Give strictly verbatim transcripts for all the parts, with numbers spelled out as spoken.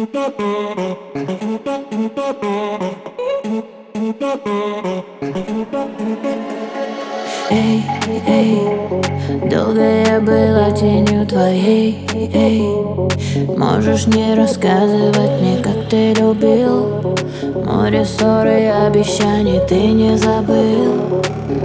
Эй, эй, долго я была тенью твоей, эй. Можешь не рассказывать мне, как ты любил. Море ссоры и обещаний ты не забыл.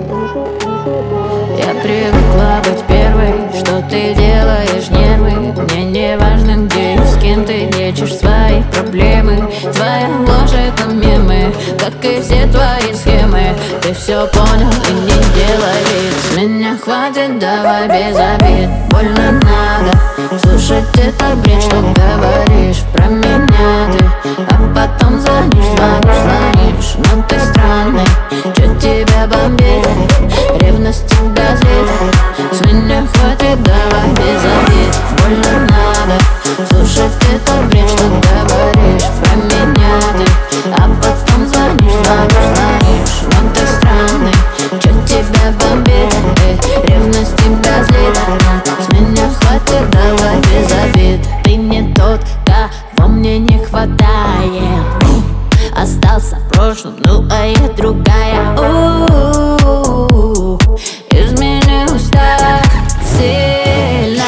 Я привыкла быть первой, что ты делаешь нервы. Мне не важно, где и с кем ты лечишь свои проблемы. Твоя ложь — это мемы, как и все твои схемы. Ты все понял и не делай вид. С меня хватит, давай без обид. Больно надо слушать этот бред, что говоришь про меня ты. А потом звонишь, звонишь, звонишь. Но ты странный, чё тебя бомбит? Ревность тебя злит. С меня хватит, давай без обид. Больно надо слушать этот бред, что говоришь про меня ты. А потом звонишь, звонишь, звонишь. Но ты странный, чё тебя бомбит? Эй, ревность тебя злит. С меня хватит, давай без обид. Ты не тот, кого мне не хватает. Остался в прошлом, ну а я другая. У-у-у-у. Изменилась так сильно.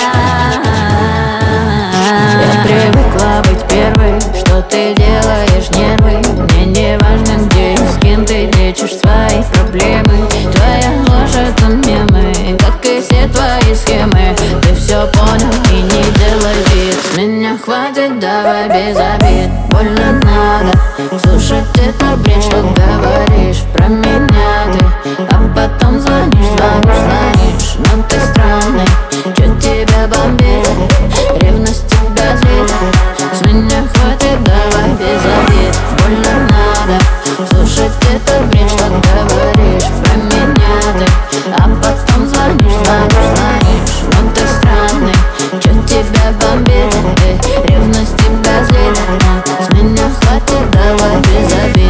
Я привыкла быть первой, что ты делаешь нервы. Мне не важно, где и с кем ты лечишь свои проблемы. Твоя ложь — это мемы, как и все твои схемы. Ты все понял и не делай вид. С меня хватит, давай без обид. Больно надо слушать этот бред, что говоришь про меня ты. А потом звонишь, звонишь, звонишь. Но ты странный, чё тебя бомбит? Ревность тебя злит. С меня хватит, давай без обид. Больно надо слушать этот бред, что говоришь про меня ты. А потом звонишь, звонишь, звонишь. Но ты странный, чё тебя бомбит? Эй, ревность тебя злит. С меня хватит, давай без обид.